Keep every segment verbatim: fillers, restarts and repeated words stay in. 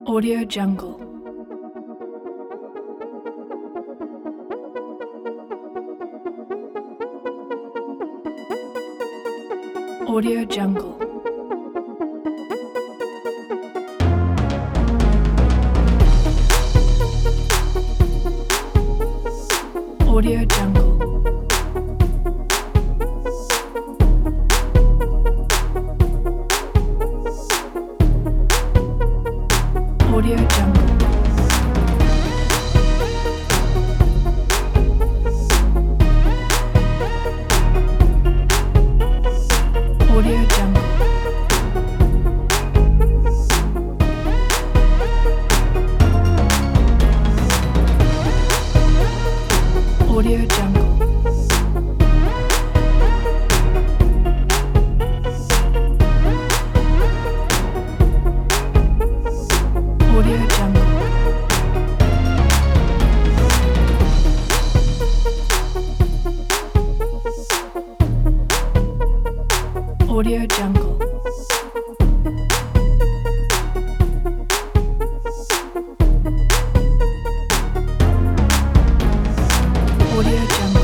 Audio Jungle. Audio Jungle. Audio Jungle. Audio Jungle. Audio Jungle. Audio Jungle. Audio Jungle. Audio Jungle. Audio Jungle.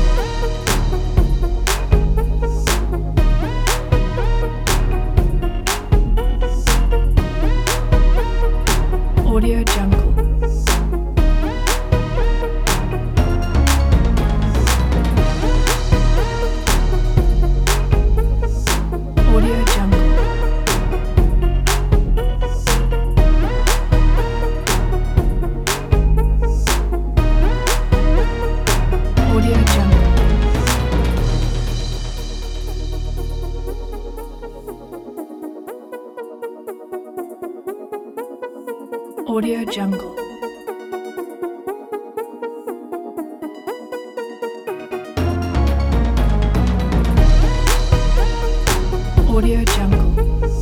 Audio Jungle. Audio Jungle. Audio Jungle. Audio Jungle. Audio Jungle.